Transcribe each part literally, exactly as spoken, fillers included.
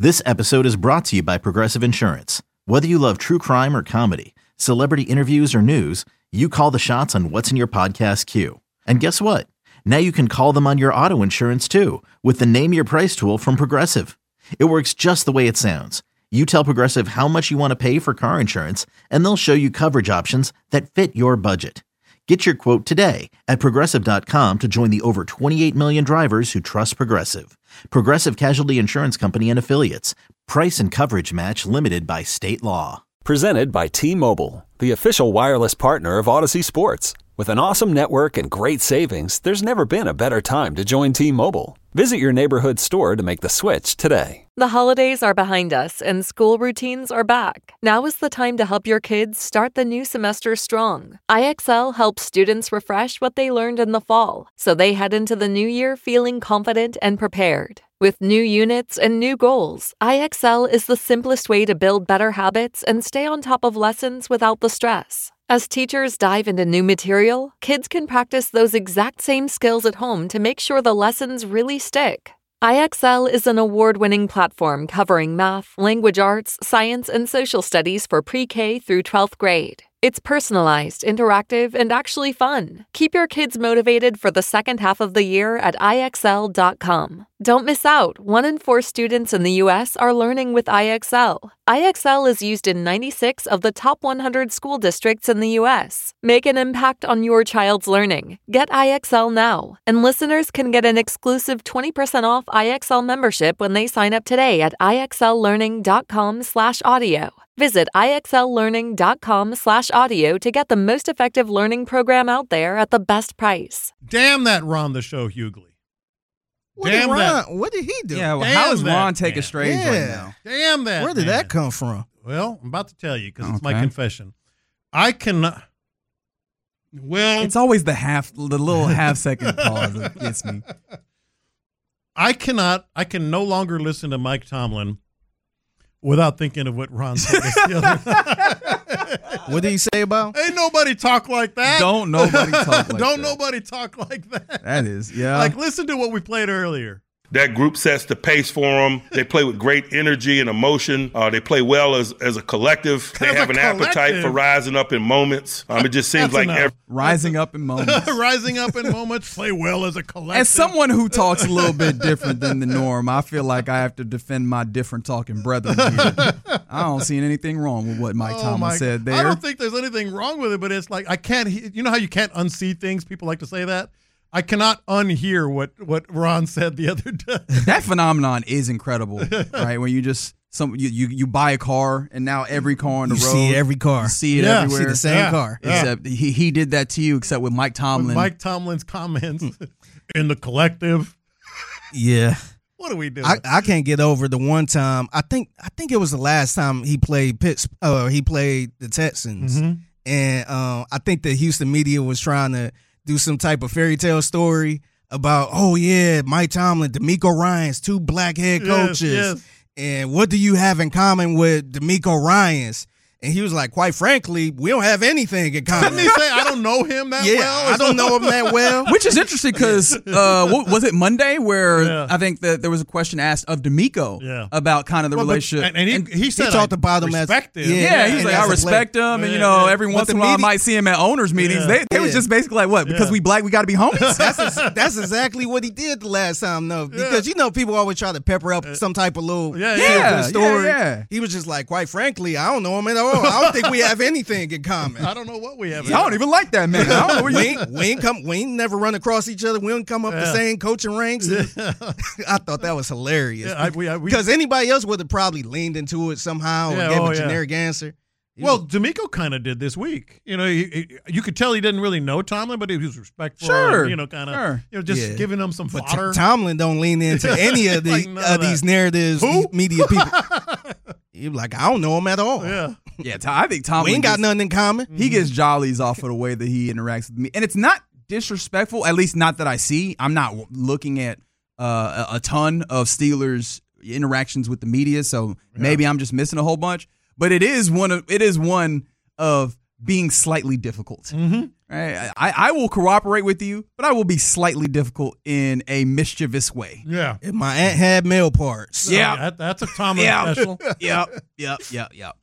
This episode is brought to you by Progressive Insurance. Whether you love true crime or comedy, celebrity interviews or news, you call the shots on what's in your podcast queue. And guess what? Now you can call them on your auto insurance too with the Name Your Price tool from Progressive. It works just the way it sounds. You tell Progressive how much you want to pay for car insurance, and they'll show you coverage options that fit your budget. Get your quote today at Progressive dot com to join the over twenty-eight million drivers who trust Progressive. Progressive Casualty Insurance Company and Affiliates. Price and coverage match limited by state law. Presented by T-Mobile, the official wireless partner of Odyssey Sports. With an awesome network and great savings, there's never been a better time to join T-Mobile. Visit your neighborhood store to make the switch today. The holidays are behind us and school routines are back. Now is the time to help your kids start the new semester strong. I X L helps students refresh what they learned in the fall, so they head into the new year feeling confident and prepared. With new units and new goals, I X L is the simplest way to build better habits and stay on top of lessons without the stress. As teachers dive into new material, kids can practice those exact same skills at home to make sure the lessons really stick. I X L is an award-winning platform covering math, language arts, science, and social studies for pre-K through twelfth grade. It's personalized, interactive, and actually fun. Keep your kids motivated for the second half of the year at I X L dot com. Don't miss out. One in four students in the U S are learning with I X L. I X L is used in ninety-six of the top one hundred school districts in the U S. Make an impact on your child's learning. Get I X L now. And listeners can get an exclusive twenty percent off I X L membership when they sign up today at I X L learning dot com slash audio. Visit I X L learning dot com slash audio to get the most effective learning program out there at the best price. Damn that Ron the Show Hughley. What Damn did Ron, that. What did he do? Yeah, well, Damn how does that Ron take man. a strange Yeah. right now? Damn that. Where did man. that come from? Well, I'm about to tell you because it's my Okay. confession. I cannot. Well, It's always the half, the little half second pause that gets me. I cannot. I can no longer listen to Mike Tomlin without thinking of what Ron said the other. What did he say about? Ain't nobody talk like that. Don't nobody talk like Don't that. nobody talk like that. That is, yeah. Like, listen to what we played earlier. That group sets the pace for them. They play with great energy and emotion. Uh, they play well as, as a collective. They As a have an appetite collective. for rising up in moments. Um, it just seems That's like enough. every Rising up in moments. Rising up in moments, play well as a collective. As someone who talks a little bit different than the norm, I feel like I have to defend my different talking brethren here. I don't see anything wrong with what Mike Oh Tomlin my- said there. I don't think there's anything wrong with it, but it's like I can't. he- You know how you can't unsee things? People like to say that. I cannot unhear what what Ron said the other day. That phenomenon is incredible, right? When you just some you, you you buy a car and now every car on the You road, see every car. you see it Yeah. You see everywhere. the same Yeah. car. Yeah. Except he he did that to you, except with Mike Tomlin. Mike Tomlin's comments in the collective. Yeah. What are we doing? I, I can't get over the one time. I think I think it was the last time he played Pitts. Uh, he played the Texans, Mhm. and uh, I think the Houston media was trying to do some type of fairy tale story about, oh yeah, Mike Tomlin, D'Amico Ryans, two black head Yes, coaches, yes. and what do you have in common with D'Amico Ryans? And he was like, quite frankly, we don't have anything in common. Didn't he say I don't know him that yeah, well? I don't know him that well. Which is interesting because uh, what, was it Monday where Yeah. I think that there was a question asked of D'Amico Yeah. about kind of the Well, but- relationship. and, and he, he said talked I about him as- respect him. yeah, yeah, he's and like, as I a respect player. him, and you Yeah, know, yeah. every But once the in a while I media- might see him at owners' meetings. Yeah. They, they was Yeah. just basically like, what? Because Yeah. we black, we got to be homies. That's ex- that's exactly what he did the last time, though. Because you know people always try to pepper up some type of little Yeah, feel-good yeah, yeah, story. yeah. He was just like, quite frankly, I don't know him at all. I don't think we have anything in common. I don't know what we have. I don't even like that man. I don't know where we, you. ain't, we ain't come. We ain't never run across each other. We don't come up the Yeah. same coaching ranks. I thought that was hilarious Yeah, I- we- I- we- because anybody else would have probably leaned into it somehow Yeah, or gave oh, a yeah. generic answer. He Well, was- D'Amico kind of did this week. You know, he, he, you could tell he didn't really know Tomlin, but he was respectful. Sure, and, you know, kind of, sure. you know, just Yeah. giving him some but fodder. T- Tomlin don't lean into any of the Like none uh, of that. these narratives. Who? These media people. You're like, I don't know him at all. yeah, Yeah, Tom- I think Tomlin. We ain't got gets- nothing in common. He gets jollies off of the way that he interacts with me, and it's not disrespectful. At least not that I see. I'm not w- looking at uh, a, a ton of Steelers interactions with the media, so maybe I'm just missing a whole bunch. But it is one of it is one of being slightly difficult. Mm-hmm. Right? I, I will cooperate with you, but I will be slightly difficult in a mischievous way. Yeah. If my aunt had male parts. Yeah. That, that's a Tomlin Yeah. special. Yep, yep, yep, yep.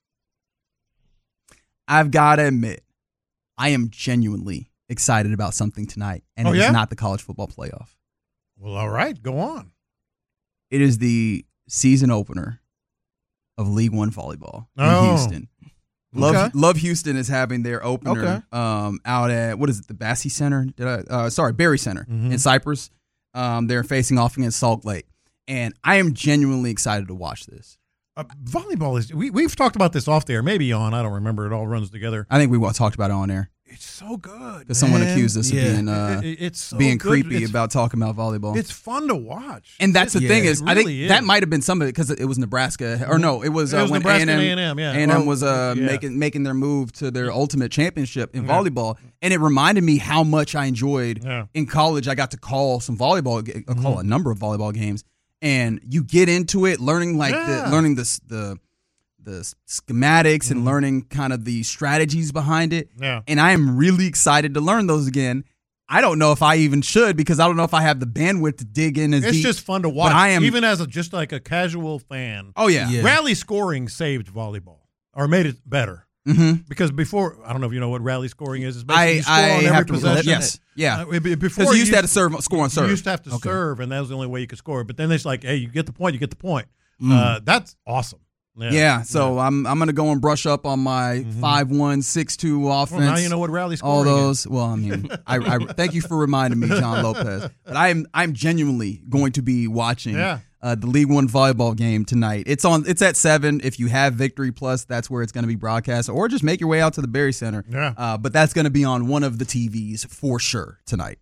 I've got to admit, I am genuinely excited about something tonight, and Oh, it is yeah? not the college football playoff. Well, all right. Go on. It is the season opener of League One volleyball in Oh. Houston. Love Okay. Love Houston is having their opener Okay. um, out at, what is it, the Bassey Center? Did I? Uh, sorry, Berry Center Mhm. in Cyprus. Um, they're facing off against Salt Lake, and I am genuinely excited to watch this. Uh, volleyball is, we, we've talked about this off there, maybe on, I don't remember. It all runs together. I think we wa- talked about it on air It's so good. because someone Man, accused us yeah. of being uh, It- it- it's so being good. creepy It's- about talking about volleyball. It's fun to watch. And that's the Yeah, thing it is, I think really that is. might have been some of it because it was Nebraska, or no, it was, It uh, was when Nebraska and A A and and M, yeah. A and M Well, was uh, yeah. making making their move to their ultimate championship in Yeah. volleyball, and it reminded me how much I enjoyed Yeah. in college. I got to call some volleyball, ga- uh, call Mhm. a number of volleyball games, and you get into it, learning like Yeah. the learning the s- the the schematics and Mhm. learning kind of the strategies behind it. Yeah. And I am really excited to learn those again. I don't know if I even should because I don't know if I have the bandwidth to dig in as It's deep. just fun to watch. I am- even as a just like a casual fan. oh yeah, Yeah. Rally scoring saved volleyball or made it better. mm-hmm. Because before, I don't know if you know what rally scoring is. It's basically I you score I on every have to possession. yes, yeah. Uh, it- it- before Because you used to have to serve, score on serve. You used to have to Okay. serve, and that was the only way you could score. But then it's like, hey, you get the point, you get the point. Mm. Uh, that's awesome. Yeah. Yeah, so I'm I'm gonna go and brush up on my Mhm. five one six two offense. Well, now you know what rally scoring all is. those. Well, I mean, I, I thank you for reminding me, John Lopez. But I am I'm genuinely going to be watching Yeah. uh, the League One volleyball game tonight. It's on. It's at seven. If you have Victory Plus, that's where it's going to be broadcast, or just make your way out to the Berry Center. Yeah. Uh, but that's going to be on one of the T Vs for sure tonight.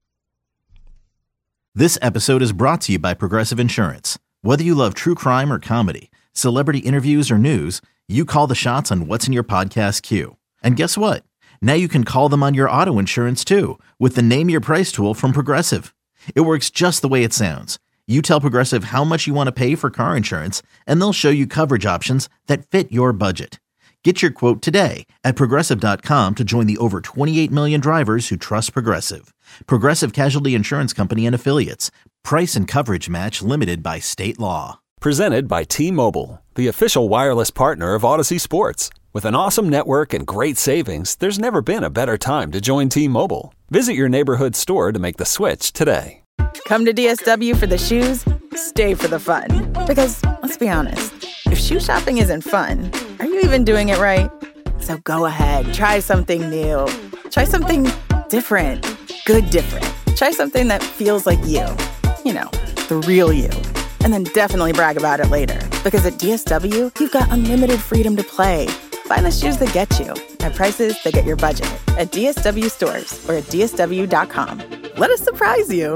This episode is brought to you by Progressive Insurance. Whether you love true crime or comedy, celebrity interviews or news, you call the shots on what's in your podcast queue. And guess what? Now you can call them on your auto insurance too with the Name Your Price tool from Progressive. It works just the way it sounds. You tell Progressive how much you want to pay for car insurance, and they'll show you coverage options that fit your budget. Get your quote today at Progressive dot com to join the over twenty-eight million drivers who trust Progressive. Progressive Casualty Insurance Company and Affiliates. Price and coverage match limited by state law. Presented by T-Mobile, the official wireless partner of Odyssey Sports. With an awesome network and great savings, there's never been a better time to join T-Mobile. Visit your neighborhood store to make the switch today. Come to D S W for the shoes, stay for the fun. Because, let's be honest, if shoe shopping isn't fun, are you even doing it right? So go ahead, try something new. Try something different. Good different. Try something that feels like you. You know, the real you. And then definitely brag about it later. Because at D S W, you've got unlimited freedom to play. Find the shoes that get you at prices that get your budget at D S W stores or at D S W dot com. Let us surprise you.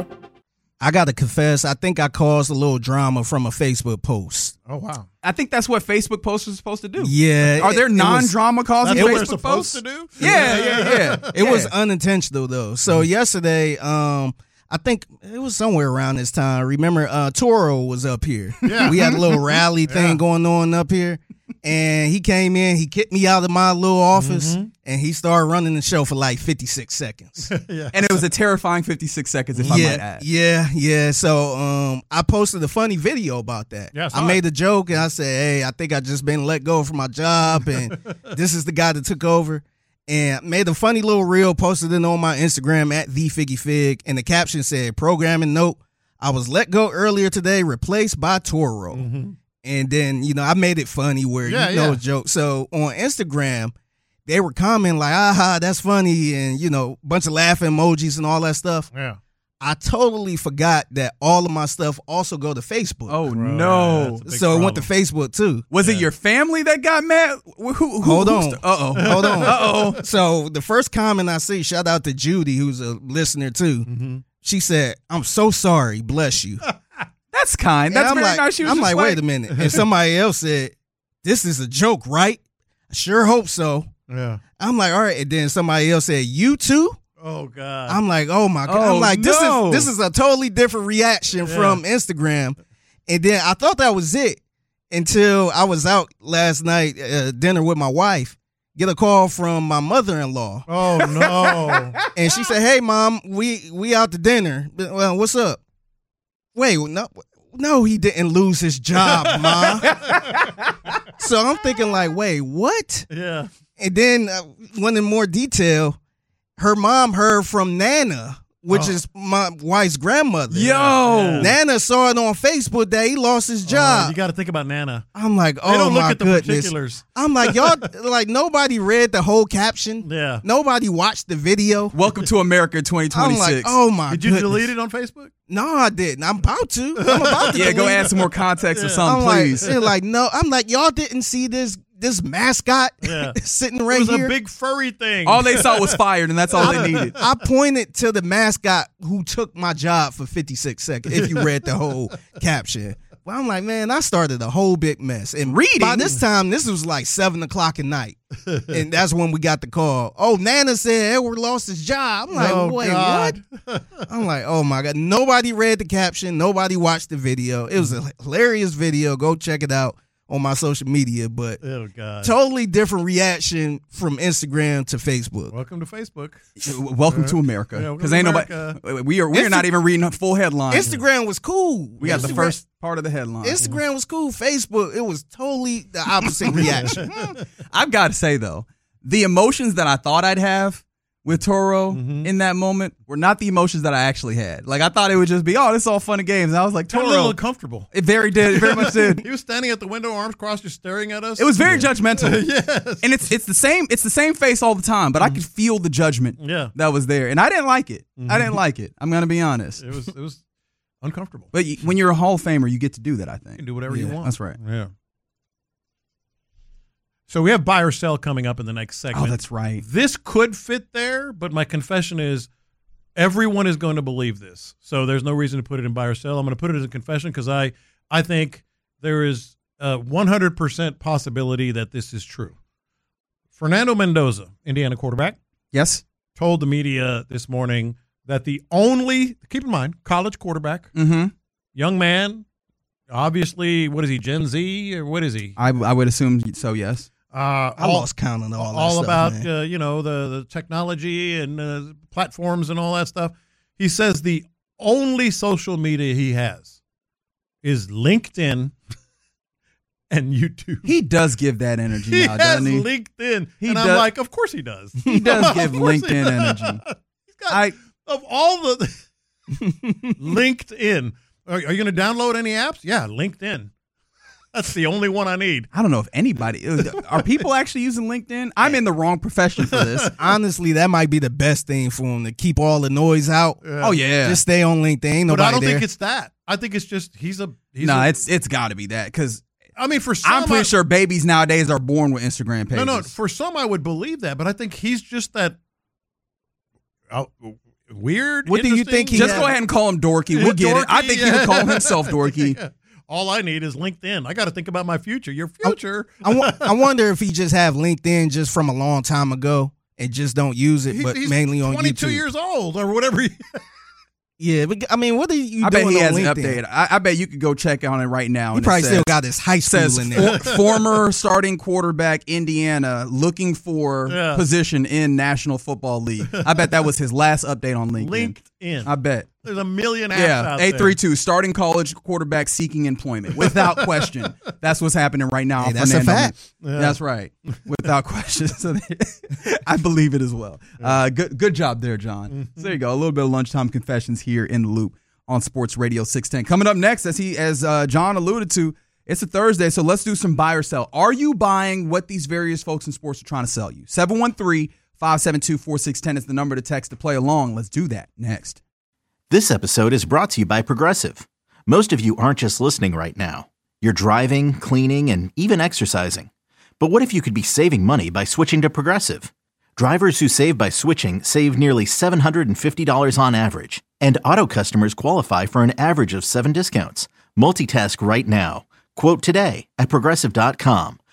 I got to confess, I think I caused a little drama from a Facebook post. Oh, wow. I think that's what Facebook posts are supposed to do. Yeah. Are there it- it was- non-drama causing That's what Facebook we're supposed posts? to do? Yeah, yeah, yeah. It was Yeah. unintentional though. So yesterday, um, I think it was somewhere around this time. Remember, uh, Toro was up here. Yeah. We had a little rally thing Yeah. going on up here, and he came in. He kicked me out of my little office, Mhm. and he started running the show for like fifty-six seconds. Yeah. And it was a terrifying fifty-six seconds, if I might yeah, add. yeah, yeah. So um, I posted a funny video about that. Yeah, I saw I made a joke and I said, "Hey, I think I just been let go from my job, and this is the guy that took over." And made a funny little reel, posted it on my Instagram at the Figgy Fig, and the caption said, "Programming note: I was let go earlier today, replaced by Toro." Mhm. And then you know I made it funny where Yeah, you know yeah. a joke. So on Instagram, they were commenting like, "Aha, that's funny," and you know, bunch of laughing emojis and all that stuff. Yeah. I totally forgot that all of my stuff also go to Facebook. Oh, Right, no. that's a big so it went to problem. Facebook too. Was it Yeah. your family that got mad? Who, who, Hold who's on. the- uh-oh. Hold on. Uh-oh. So the first comment I see, shout out to Judy, who's a listener too. Mhm. She said, "I'm so sorry, bless you." That's kind. And That's I'm very like, nice. She was I'm just like, wait a minute. And somebody else said, "This is a joke, right?" I sure hope so. Yeah. I'm like, all right. And then somebody else said, "You too?" Oh, God. I'm like, oh my god! Oh, I'm like, this no. is this is a totally different reaction Yeah. from Instagram. And then I thought that was it until I was out last night uh, dinner with my wife, get a call from my mother-in-law. Oh no! And she said, "Hey, mom, we we out to dinner. Well, what's up?" Wait, no, no, he didn't lose his job, ma. So I'm thinking like, wait, what? Yeah. And then uh, went in more detail. Her mom heard from Nana, which Oh. is my wife's grandmother. Yo. Yeah. Nana saw it on Facebook that he lost his Oh, job. you got to think about Nana. I'm like, oh They don't my look at the goodness. particulars. I'm like, y'all, like nobody read the whole caption. Yeah. Nobody watched the video. Welcome to America twenty I'm twenty-six. like, oh my Did you goodness. delete it on Facebook? No, I didn't. I'm about to. I'm about to. yeah, go delete add it. some more context or Yeah. something, I'm please. like, they're like, no. I'm like, y'all didn't see this this mascot Yeah. sitting It right was here. a big furry thing. all they saw was fired, and that's all they needed. I pointed to the mascot who took my job for fifty-six seconds. If you read the whole caption, well, I'm like, man, I started a whole big mess. And Reading? by this time, this was like seven o'clock at night, and that's when we got the call. Oh, Nana said Edward lost his job. I'm like, Oh, wait, God. what? I'm like, oh my god, nobody read the caption, nobody watched the video. It was a hilarious video. Go check it out on my social media, but Oh God. totally different reaction from Instagram to Facebook. Welcome to Facebook. Welcome to America, Yeah, welcome because to ain't America. nobody. We are we are Insta- not even reading a full headline. Instagram was cool. we got the Instagram- first part of the headline. Instagram was cool. Facebook, it was totally the opposite reaction. I've got to say though, the emotions that I thought I'd have with Toro Mm-hmm. in that moment were not the emotions that I actually had. Like I thought it would just be, oh, this is all fun and games. And I was like, Got a little Toro, uncomfortable. it very did, it very much did. He was standing at the window, arms crossed, just staring at us. It was very judgmental. Yes. And it's it's the same it's the same face all the time, but I could feel the judgment Yeah. that was there, and I didn't like it. I didn't like it. I'm gonna be honest. It was. It was uncomfortable. But you, when you're a Hall of Famer, you get to do that. I You think. can do whatever you Yeah, want. that's right. Yeah. So we have buy or sell coming up in the next segment. Oh, that's right. This could fit there, but my confession is everyone is going to believe this. So there's no reason to put it in buy or sell. I'm going to put it as a confession because I, I think there is a one hundred percent possibility that this is true. Fernando Mendoza, Indiana quarterback, Yes. told the media this morning that the only, keep in mind, college quarterback, Mm-hmm. young man, obviously, what is he, Gen Z or what is he? I I would assume so. Yes. Uh, I lost count on all that all stuff, about man. uh, you know the, the technology and uh, platforms and all that stuff. He says the only social media he has is LinkedIn and YouTube. He does give that energy He now, has doesn't he? LinkedIn, He and I'm does- like, of course he does. He does give Of course he LinkedIn does. energy. He's got, I of all the LinkedIn. Are, are you going to download any apps? Yeah, LinkedIn. That's the only one I need. I don't know if anybody are people actually using LinkedIn. I'm in the wrong profession for this. Honestly, that might be the best thing for him to keep all the noise out. Oh yeah. Just stay on LinkedIn. Ain't But nobody I don't there. think it's that. I think it's just he's a. He's no, a, it's it's got to be that because I mean, for some, I'm pretty I- sure babies nowadays are born with Instagram pages. No, no. For some, I would believe that, but I think he's just that uh, weird. What do you interesting- think he Just Yeah. go ahead and call him dorky. We'll get it. I Dorky, think he yeah. would call himself dorky. All I need is LinkedIn. I got to think about my future. Your future. I, wa- I wonder if he just have LinkedIn just from a long time ago and just don't use it, He- but he's mainly on twenty-two YouTube. years old or whatever. He, Yeah, but I mean, what are you I doing bet he on hasn't LinkedIn? updated. I, I bet you could go check on it right now. He and it probably says, still got his high school says in there. for, former starting quarterback Indiana looking for Yeah. position in National Football League. I bet that was his last update on LinkedIn. LinkedIn. I bet. There's a million apps Yeah, out eight there. three two starting college quarterback seeking employment without question. That's what's happening right now. Hey, that's a Fernando. fact. Yeah. That's right, without question. So I believe it as well. Uh, good, good job there, John. Mm-hmm. So there you go. A little bit of lunchtime confessions here in the Loop on Sports Radio six ten. Coming up next, as he, as uh, John alluded to, it's a Thursday, so let's do some buy or sell. Are you buying what these various folks in sports are trying to sell you? seven one three, five seven two, four six one zero is the number to text to play along. Let's do that next. This episode is brought to you by Progressive. Most of you aren't just listening right now. You're driving, cleaning, and even exercising. But what if you could be saving money by switching to Progressive? Drivers who save by switching save nearly seven hundred fifty dollars on average. And auto customers qualify for an average of seven discounts. Multitask right now. Quote today at Progressive dot com.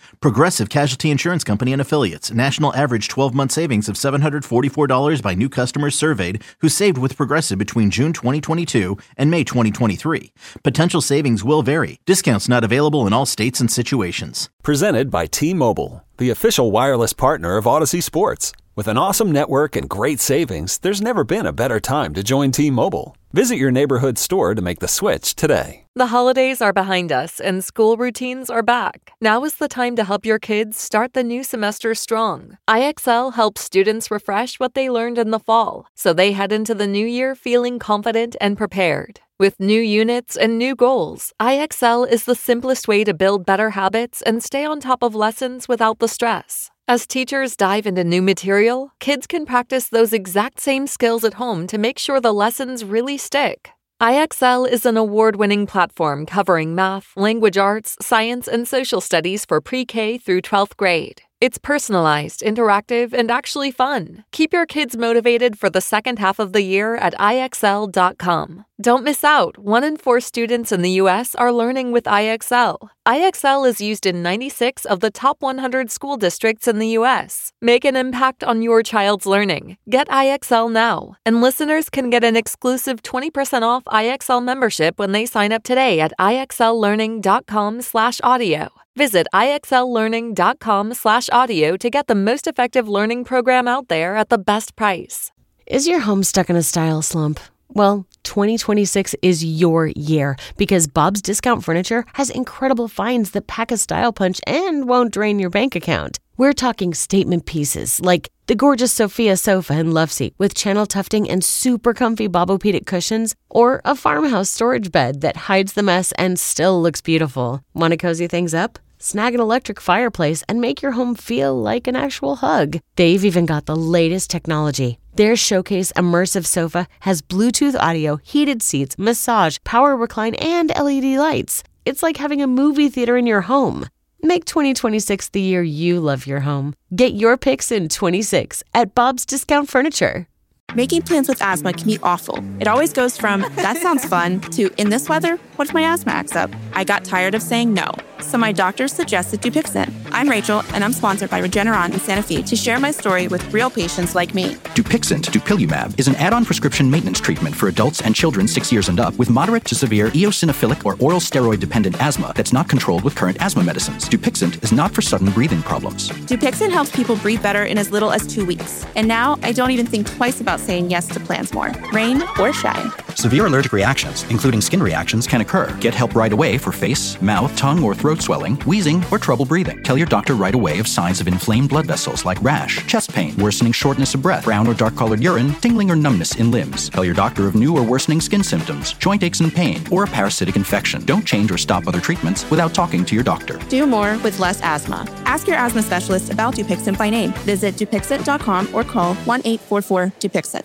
Progressive Casualty Insurance Company and Affiliates. National average twelve-month savings of seven hundred forty-four dollars by new customers surveyed who saved with Progressive between June twenty twenty-two and May twenty twenty-three. Potential savings will vary. Discounts not available in all states and situations. Presented by T-Mobile, the official wireless partner of Odyssey Sports. With an awesome network and great savings, there's never been a better time to join T-Mobile. Visit your neighborhood store to make the switch today. The holidays are behind us and school routines are back. Now is the time to help your kids start the new semester strong. I X L helps students refresh what they learned in the fall, so they head into the new year feeling confident and prepared. With new units and new goals, I X L is the simplest way to build better habits and stay on top of lessons without the stress. As teachers dive into new material, kids can practice those exact same skills at home to make sure the lessons really stick. I X L is an award-winning platform covering math, language arts, science, and social studies for pre-K through twelfth grade. It's personalized, interactive, and actually fun. Keep your kids motivated for the second half of the year at I X L dot com. Don't miss out. One in four students in the U S are learning with I X L. I X L is used in ninety-six of the top one hundred school districts in the U S. Make an impact on your child's learning. Get I X L now. And listeners can get an exclusive twenty percent off I X L membership when they sign up today at I X L learning dot com slash audio. Visit I X L learning dot com slash audio to get the most effective learning program out there at the best price. Is your home stuck in a style slump? Well, twenty twenty-six is your year because Bob's Discount Furniture has incredible finds that pack a style punch and won't drain your bank account. We're talking statement pieces like the gorgeous Sophia sofa and love seat with channel tufting and super comfy Bobopedic cushions, or a farmhouse storage bed that hides the mess and still looks beautiful. Want to cozy things up? Snag an electric fireplace and make your home feel like an actual hug. They've even got the latest technology. Their Showcase Immersive Sofa has Bluetooth audio, heated seats, massage, power recline, and L E D lights. It's like having a movie theater in your home. Make twenty twenty-six the year you love your home. Get your picks in twenty-six at Bob's Discount Furniture. Making plans with asthma can be awful. It always goes from, that sounds fun, to, in this weather, what if my asthma acts up? I got tired of saying no, so my doctor suggested Dupixent. I'm Rachel, and I'm sponsored by Regeneron and Sanofi to share my story with real patients like me. Dupixent, dupilumab, is an add-on prescription maintenance treatment for adults and children six years and up with moderate to severe eosinophilic or oral steroid-dependent asthma that's not controlled with current asthma medicines. Dupixent is not for sudden breathing problems. Dupixent helps people breathe better in as little as two weeks. And now, I don't even think twice about saying yes to plans more, rain or shine. Severe allergic reactions, including skin reactions, can occur. Get help right away for face, mouth, tongue, or throat swelling, wheezing, or trouble breathing. Tell your doctor right away of signs of inflamed blood vessels like rash, chest pain, worsening shortness of breath, brown or dark-colored urine, tingling or numbness in limbs. Tell your doctor of new or worsening skin symptoms, joint aches and pain, or a parasitic infection. Don't change or stop other treatments without talking to your doctor. Do more with less asthma. Ask your asthma specialist about Dupixent by name. Visit Dupixent dot com or call one eight four four Dupixent.